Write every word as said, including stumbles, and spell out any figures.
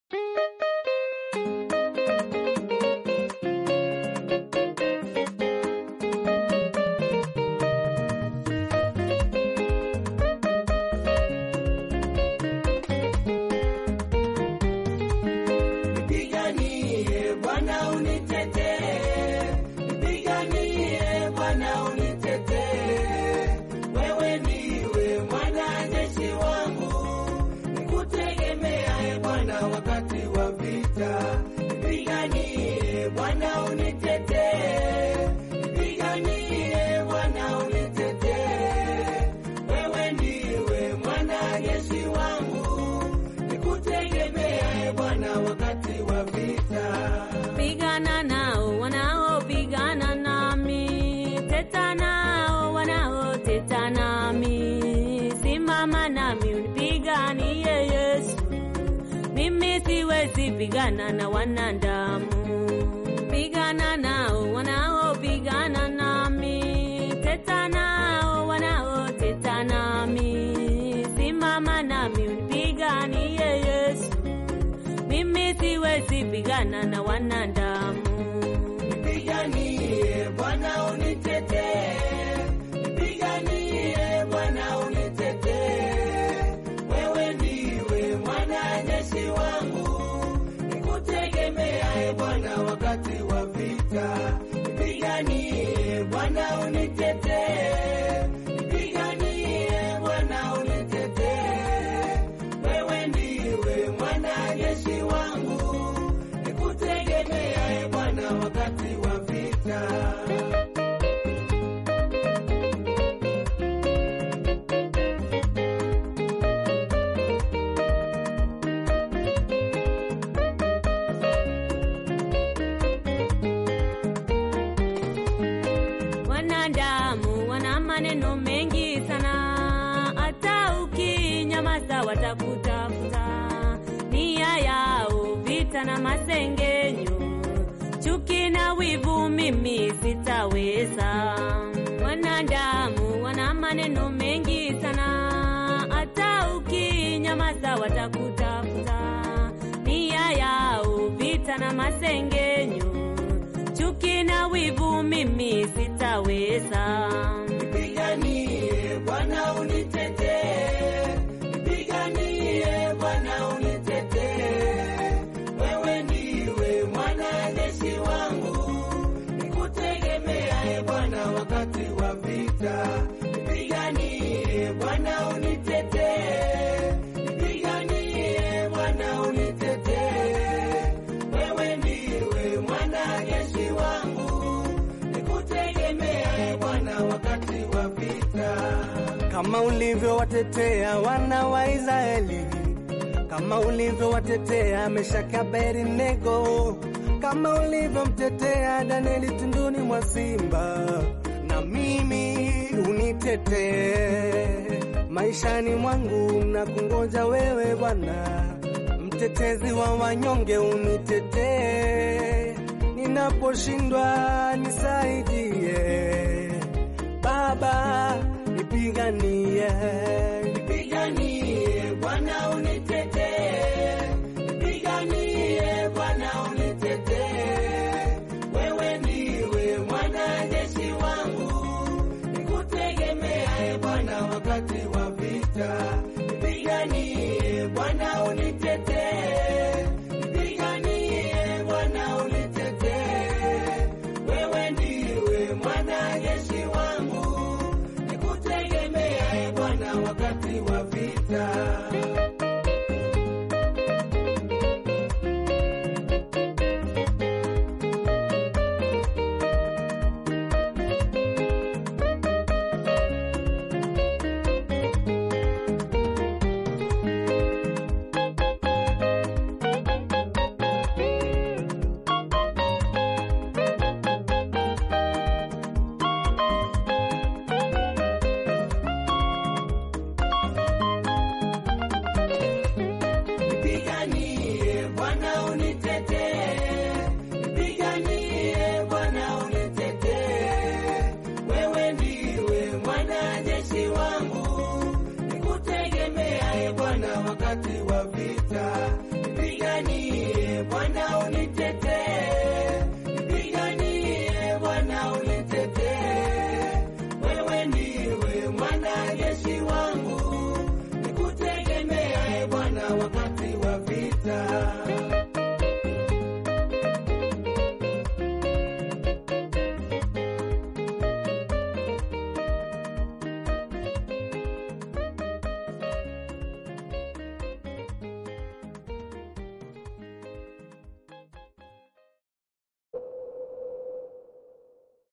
Nipiganie Bwana unitetee, nipiganie Bwana unitetee. Wewe ndiwe mwanajeshi wangu, nikutegemeaye Bwana wakati wa vita. Nipiganie Bwana unitetee, nipiganie Bwana unitetee. Wewe ndiwe mwanajeshi wangu, nikutegemeaye Bwana wakati wa vita. Pigana nao wanaopigana nami, teta nao wanaoteta nami. Simama nami unipiganie Yesu, mimi siwezi pigana na wanadamu. Pigana nao wanaopigana nami, teta nao wanaoteta nami. Simama nami unipiganie Yesu, mimi siwezi pigana na wanadamu. Nipiganie Bwana unitetee, nipiganie Bwana unitetee. Wewe ndiwe mwanajeshi wangu, nikutegemeaye Bwana wakati wa vita. Nipiganie Bwana unitetee, nipiganie Bwana unitetee. Wewe ndiwe mwanajeshi wangu, nikutegemeaye Bwana wakati wa vita. Wanadamu wana maneno mengi sana, hata ukinyamaza watakutafuta. Nia yao vita na masengenyo, chuki na wivu mimi sitaweza. Wanadamu wana maneno mengi sana, hata ukinyamaza watakutafuta. Nia yao vita na masengenyo, chuki na wivu mimi sitaweza. Nipiganie Bwana unitetee, nipiganie Bwana unitetee. Wewe ndiwe mwanajeshi wangu, nikutegemeaye Bwana wakati wa vita. Nipiganie Bwana unitetee, nipiganie Bwana unitetee. Wewe ndiwe mwanajeshi wangu, nikutegemeaye Bwana wakati wa vita. Kama ulivyowatetea wana wa Israeli, kama ulivyowatetea Meshaki, Abednego, kama ulivyomtetea Danieli tunduni mwa simba, na mimi unitetee maishani mwangu na kungoja wewe Bwana, mtetezi wa wanyonge. Unitetee ninaposhindwa, nisaidie Baba, nipiganie. Nipiganie Bwana unitetee, nipiganie Bwana unitetee. Wewe ndiwe mwanajeshi wangu, nikutegemeaye Bwana wakati wa vita. Nipiganie Bwana unitetee, nipiganie Bwana unitetee. Wewe ndiwe mwanajeshi wangu, nikutegemeaye Bwana wakati wa vita. wakati wa